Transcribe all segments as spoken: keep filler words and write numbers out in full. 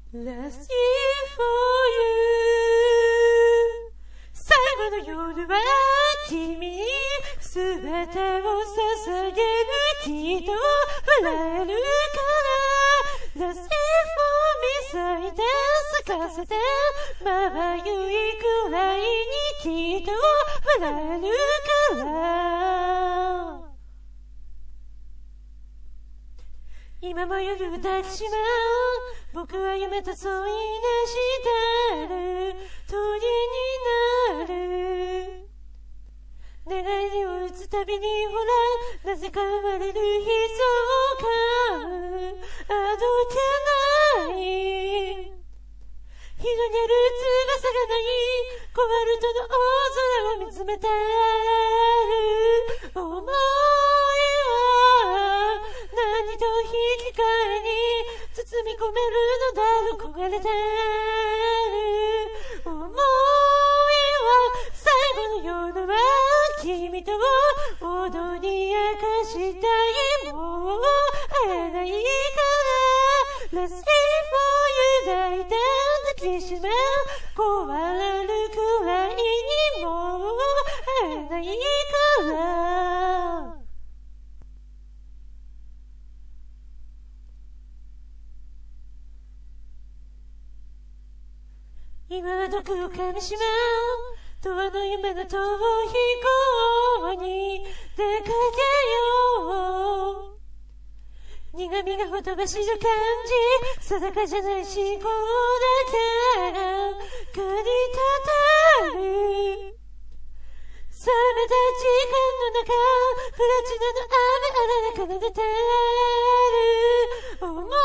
Last year for you 最後の夜は君に全てを捧げるきっと笑えるから Last year for me 咲いて咲かせてまばゆいくらいにきっと笑えるから今も夜歌ってしまう僕は夢と添い寝してる鳥になる願いを打つたびにほらなぜか生まれる悲壮感あどけない広げる翼がないコバルトの大空を見つめてる想いは何と引き換えに包み込めるのだろ焦がれてる想いは最後の夜は君と踊り明かしたいもう会えないから Let's stay for you 抱いて抱きしめ壊れるくらいにもう会えないから今は毒を噛みしめ永遠の夢の逃避行に出かけよう苦味がほとばしる感じ定かじゃない思考だけが駆り立てる冷めた時間の中プラチナの雨あられ奏でてる想い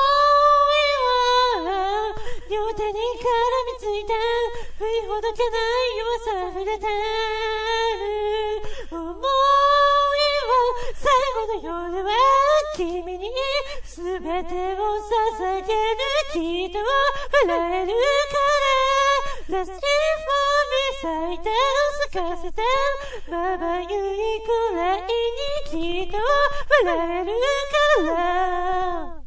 は両手に絡みついて振りほどけない弱さ溢れてる想いは最後の夜は君に全てを捧げるきっと笑えるから Last year for me 咲いて咲かせてまばゆいくらいにきっと笑えるから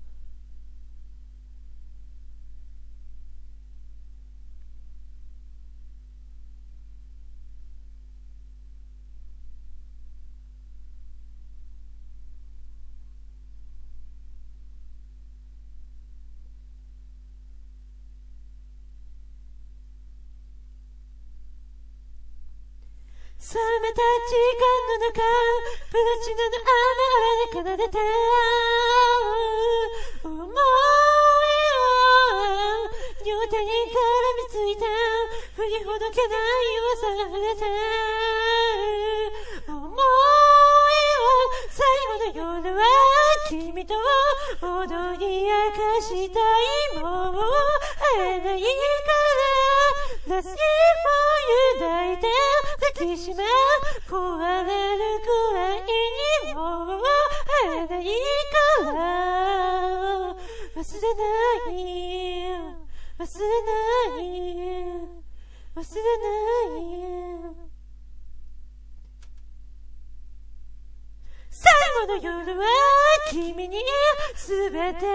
冷めた時間の中プラチナの雨あられ奏でて想いは両手に絡みついて振りほどけない弱さが溢れてる想いは最後の夜は君と踊り明かしたいもう会えないから Last year for you 抱いて抱きしめ壊れるくらいにもう会えないから忘れない忘れない忘れない最後の夜は君に全てを捧げる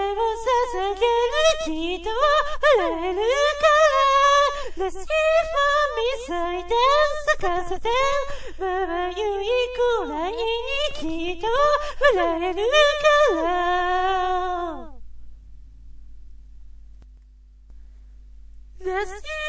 きっと笑えるから Let's hear for me 咲いて咲かせてまばゆいくらいにきっと笑えるから Let's hear